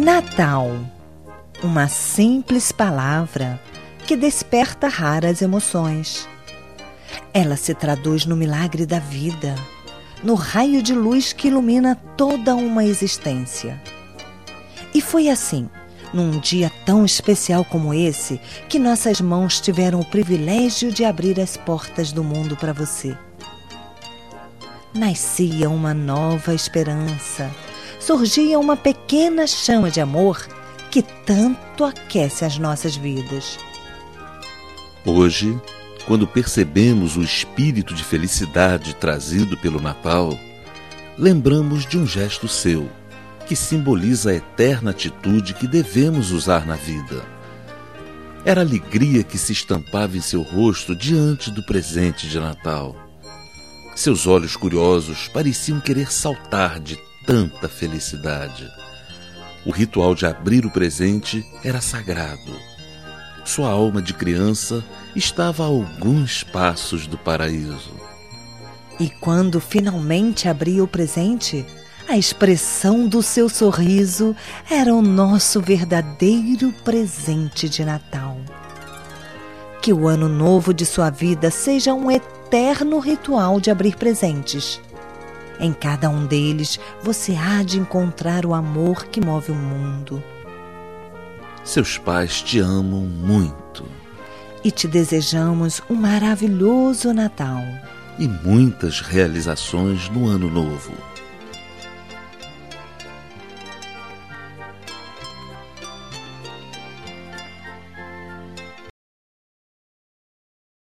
Natal, uma simples palavra que desperta raras emoções. Ela se traduz no milagre da vida, no raio de luz que ilumina toda uma existência. E foi assim, num dia tão especial como esse, que nossas mãos tiveram o privilégio de abrir as portas do mundo para você. Nascia uma nova esperança, surgia uma pequena chama de amor que tanto aquece as nossas vidas. Hoje, quando percebemos o espírito de felicidade trazido pelo Natal, lembramos de um gesto seu, que simboliza a eterna atitude que devemos usar na vida. Era a alegria que se estampava em seu rosto diante do presente de Natal. Seus olhos curiosos pareciam querer saltar de tanta felicidade. O ritual de abrir o presente era sagrado. Sua alma de criança estava a alguns passos do paraíso. E quando finalmente abria o presente, a expressão do seu sorriso era o nosso verdadeiro presente de Natal. Que o ano novo de sua vida seja um eterno ritual de abrir presentes. Em cada um deles, você há de encontrar o amor que move o mundo. Seus pais te amam muito. E te desejamos um maravilhoso Natal. E muitas realizações no ano novo.